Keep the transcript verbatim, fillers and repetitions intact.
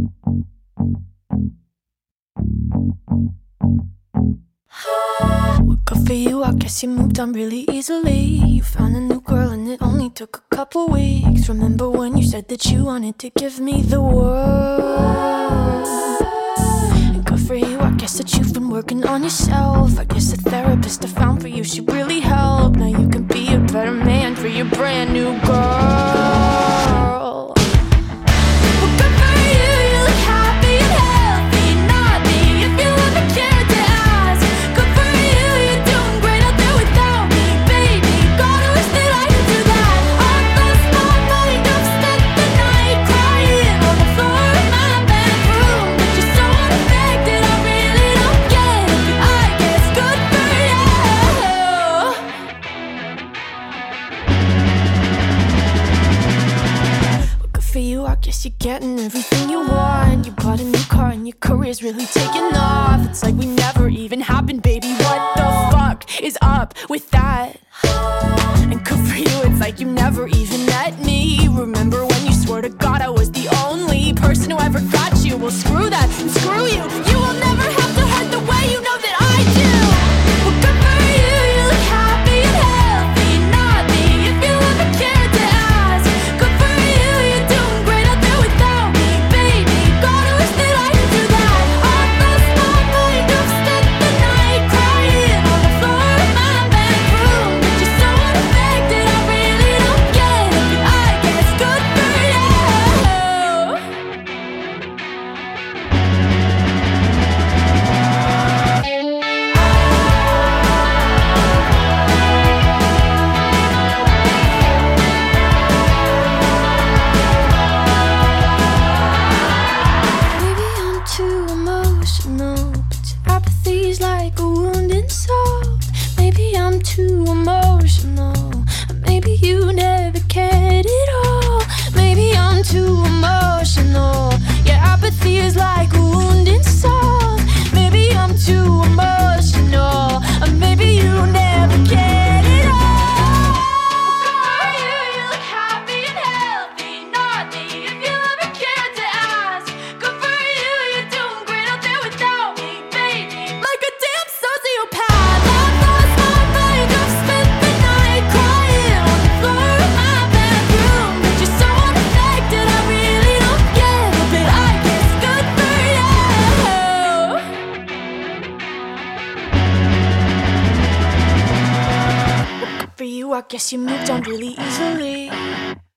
Well, good for you, I guess you moved on really easily. You found a new girl and it only took a couple weeks. Remember when you said that you wanted to give me the world? And good for you, I guess that you've been working on yourself. I guess the therapist I found for you, she really helped. Now you can be a better man for your brand new girl. Well, good for you, you look happy and healthy. Not me, if you ever cared to ask. Good for you, you're doing great out there without me, baby. God, I wish that I could do that. I lost my mind, I've spent the night crying on the floor of my bedroom. But you're so unaffected, I really don't get it. I guess good for you. Well, good for you, I guess you're getting everything you want. You bought a new car and your career's really taking off. It's like we never even happened, baby. What the fuck is up with that? And good for you, it's like you never even met me. Remember when you swore to God I was the only person who ever got you? Well, screw that and screw you. You will never have to hurt the way you know that I do. Well, good for you, you look happy and healthy. Not me, if you ever cared to ask. Good for you, you're doing great out there without me, baby. God, I wish that I could do that. I lost my mind, I've spent the night crying on the floor of my bedroom. But you're so unaffected, I really don't get it. I guess good for you. Maybe I'm too emotional, but your apathy's like a wounded soul. Maybe I'm too emotional, or maybe you never cared at all. Maybe I'm too emotional, your apathy is like a wounded soul. Maybe I'm too emotional, or maybe you never cared at all. Good for you, you look happy and healthy. Not me, if you ever cared to ask. Good for you, you're doing great out there without me, baby. Like a damn sociopath, I've lost my mind. I've spent the night crying on the floor of my bedroom. But you're so unaffected, I really don't get it. But I guess good for you. Good for you, I guess you moved on really easily.